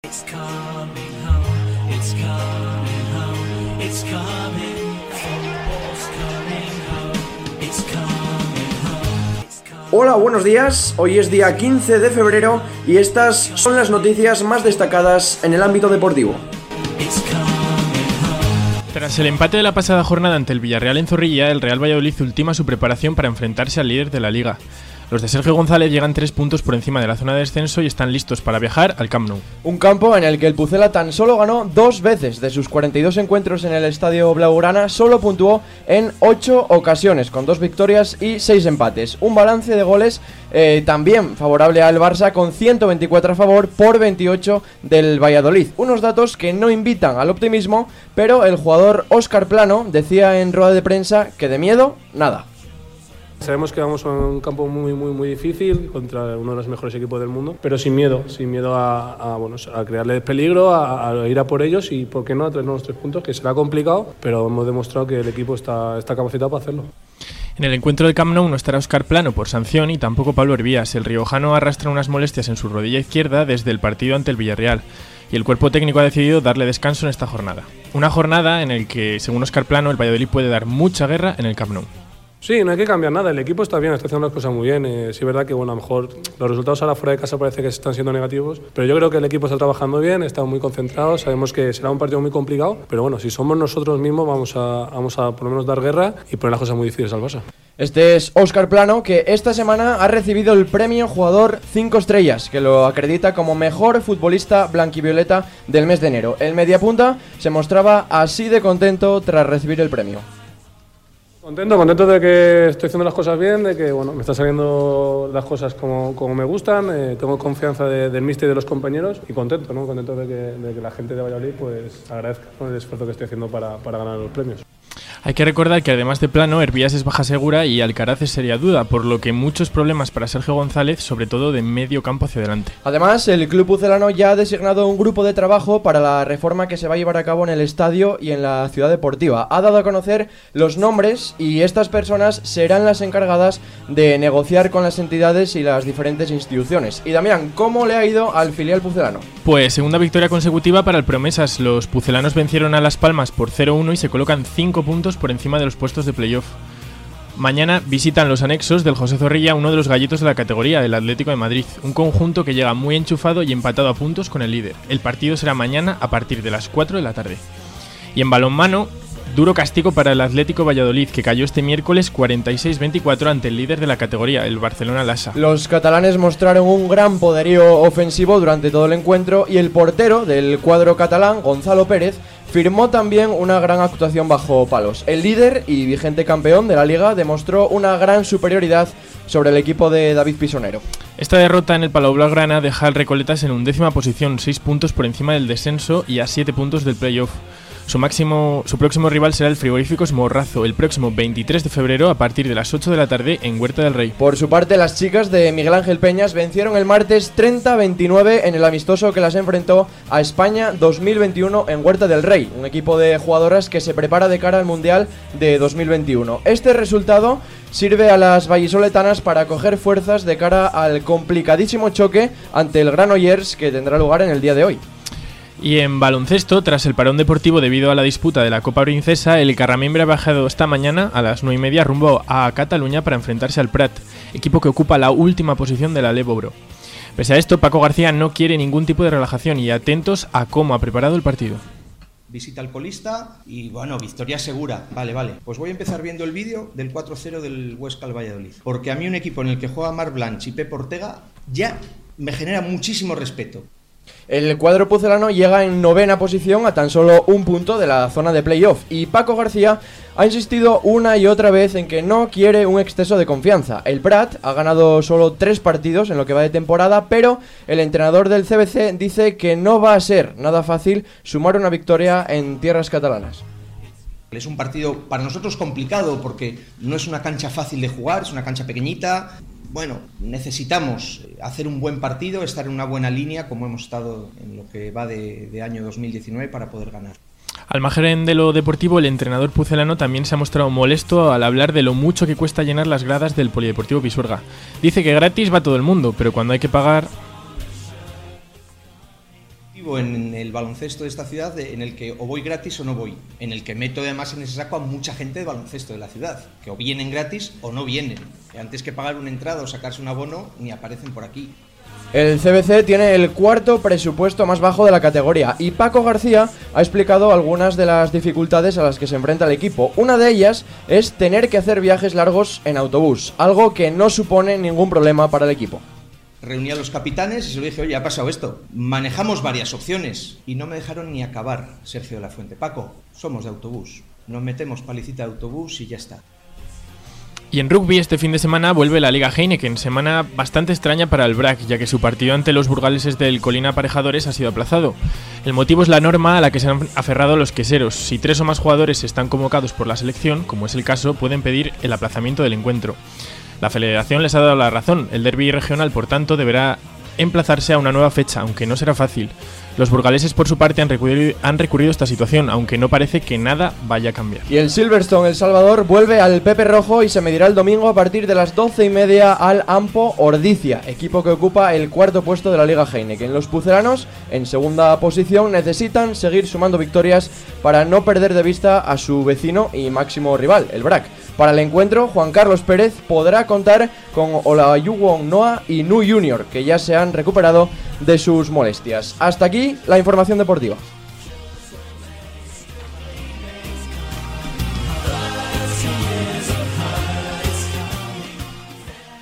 It's coming home, it's coming home, it's coming, football's coming home, it's coming home, it's coming. Hola, buenos días, hoy es día 15 de febrero y estas son las noticias más destacadas en el ámbito deportivo. Tras el empate de la pasada jornada ante el Villarreal en Zorrilla, el Real Valladolid ultima su preparación para enfrentarse al líder de la Liga. Los de Sergio González llegan 3 puntos por encima de la zona de descenso y están listos para viajar al Camp Nou. Un campo en el que el Pucela tan solo ganó 2 veces. De sus 42 encuentros en el estadio blaugrana, solo puntuó en 8 ocasiones, con 2 victorias y 6 empates. Un balance de goles también favorable al Barça, con 124 a favor por 28 del Valladolid. Unos datos que no invitan al optimismo, pero el jugador Óscar Plano decía en rueda de prensa que de miedo, nada. Sabemos que vamos a un campo muy difícil contra uno de los mejores equipos del mundo, pero sin miedo a crearle peligro, a ir a por ellos y, ¿por qué no?, a traernos los 3 puntos, que será complicado, pero hemos demostrado que el equipo está capacitado para hacerlo. En el encuentro del Camp Nou no estará Óscar Plano por sanción y tampoco Pablo Hervías. El riojano arrastra unas molestias en su rodilla izquierda desde el partido ante el Villarreal y el cuerpo técnico ha decidido darle descanso en esta jornada. Una jornada en la que, según Óscar Plano, el Valladolid puede dar mucha guerra en el Camp Nou. Sí, no hay que cambiar nada, el equipo está bien, está haciendo las cosas muy bien. Sí es verdad que a lo mejor los resultados ahora fuera de casa parece que están siendo negativos, pero yo creo que el equipo está trabajando bien, está muy concentrado, sabemos que será un partido muy complicado, pero bueno, si somos nosotros mismos vamos a por lo menos dar guerra y poner las cosas muy difíciles al Barça. Este es Óscar Plano, que esta semana ha recibido el premio Jugador 5 Estrellas, que lo acredita como mejor futbolista blanquivioleta del mes de enero. El mediapunta se mostraba así de contento tras recibir el premio. Contento de que estoy haciendo las cosas bien, de que me están saliendo las cosas como me gustan, tengo confianza del míster y de los compañeros y contento de que la gente de Valladolid pues agradezca el esfuerzo que estoy haciendo para ganar los premios. Hay que recordar que además de Plano, Hervías es baja segura y Alcaraz es seria duda, por lo que muchos problemas para Sergio González, sobre todo de medio campo hacia adelante. Además, el club pucelano ya ha designado un grupo de trabajo para la reforma que se va a llevar a cabo en el estadio y en la ciudad deportiva. Ha dado a conocer los nombres y estas personas serán las encargadas de negociar con las entidades y las diferentes instituciones. Y Damián, ¿cómo le ha ido al filial pucelano? Pues segunda victoria consecutiva para el Promesas. Los pucelanos vencieron a Las Palmas por 0-1 y se colocan 5 puntos por encima de los puestos de playoff. Mañana visitan los anexos del José Zorrilla, uno de los gallitos de la categoría, el Atlético de Madrid, un conjunto que llega muy enchufado y empatado a puntos con el líder. El partido será mañana a partir de las 4 de la tarde. Y en balonmano, duro castigo para el Atlético Valladolid, que cayó este miércoles 46-24 ante el líder de la categoría, el Barcelona Lassa. Los catalanes mostraron un gran poderío ofensivo durante todo el encuentro y el portero del cuadro catalán, Gonzalo Pérez, firmó también una gran actuación bajo palos. El líder y vigente campeón de la liga demostró una gran superioridad sobre el equipo de David Pisonero. Esta derrota en el Palau Blaugrana deja al Recoletas en 11ª posición, 6 puntos por encima del descenso y a 7 puntos del playoff. Su próximo rival será el Frigoríficos Morrazo el próximo 23 de febrero a partir de las 8 de la tarde en Huerta del Rey. Por su parte, las chicas de Miguel Ángel Peñas vencieron el martes 30-29 en el amistoso que las enfrentó a España 2021 en Huerta del Rey, un equipo de jugadoras que se prepara de cara al Mundial de 2021. Este resultado sirve a las vallisoletanas para coger fuerzas de cara al complicadísimo choque ante el Granollers que tendrá lugar en el día de hoy. Y en baloncesto, tras el parón deportivo debido a la disputa de la Copa Princesa, el Carramimbre ha viajado esta mañana a las 9:30 rumbo a Cataluña para enfrentarse al Prat, equipo que ocupa la última posición de la Lebobro. Pese a esto, Paco García no quiere ningún tipo de relajación y atentos a cómo ha preparado el partido. Visita al colista y bueno, victoria segura. Vale. Pues voy a empezar viendo el vídeo del 4-0 del Huesca al Valladolid. Porque a mí un equipo en el que juega Marc Blanch y Pep Ortega ya me genera muchísimo respeto. El cuadro pucelano llega en 9ª posición a tan solo un punto de la zona de playoff y Paco García ha insistido una y otra vez en que no quiere un exceso de confianza. El Prat ha ganado solo 3 partidos en lo que va de temporada, pero el entrenador del CBC dice que no va a ser nada fácil sumar una victoria en tierras catalanas. Es un partido para nosotros complicado porque no es una cancha fácil de jugar, es una cancha pequeñita. Bueno, necesitamos hacer un buen partido, estar en una buena línea como hemos estado en lo que va de año 2019 para poder ganar. Al margen de lo deportivo, el entrenador pucelano también se ha mostrado molesto al hablar de lo mucho que cuesta llenar las gradas del Polideportivo Pisuerga. Dice que gratis va todo el mundo, pero cuando hay que pagar... Vivo en el baloncesto de esta ciudad en el que o voy gratis o no voy, en el que meto además en ese saco a mucha gente de baloncesto de la ciudad, que o vienen gratis o no vienen. Antes que pagar una entrada o sacarse un abono, ni aparecen por aquí. El CBC tiene el cuarto presupuesto más bajo de la categoría y Paco García ha explicado algunas de las dificultades a las que se enfrenta el equipo. Una de ellas es tener que hacer viajes largos en autobús, algo que no supone ningún problema para el equipo. Reuní a los capitanes y se lo dije, oye, ha pasado esto. Manejamos varias opciones y no me dejaron ni acabar, Sergio de la Fuente. Paco, somos de autobús, nos metemos palicita de autobús y ya está. Y en rugby este fin de semana vuelve la Liga Heineken, semana bastante extraña para el BRAC, ya que su partido ante los burgaleses del Colina Aparejadores ha sido aplazado. El motivo es la norma a la que se han aferrado los queseros. Si 3 o más jugadores están convocados por la selección, como es el caso, pueden pedir el aplazamiento del encuentro. La federación les ha dado la razón, el derbi regional por tanto deberá emplazarse a una nueva fecha, aunque no será fácil. Los burgaleses por su parte han recurrido a esta situación, aunque no parece que nada vaya a cambiar. Y el Silverstone El Salvador vuelve al Pepe Rojo y se medirá el domingo a partir de las 12:30 al Ampo Ordicia, equipo que ocupa el cuarto puesto de la Liga Heineken. Los pucelanos, en segunda posición, necesitan seguir sumando victorias para no perder de vista a su vecino y máximo rival, el BRAC. Para el encuentro, Juan Carlos Pérez podrá contar con Olayuwon Noah y Nu Junior, que ya se han recuperado de sus molestias. Hasta aquí la información deportiva.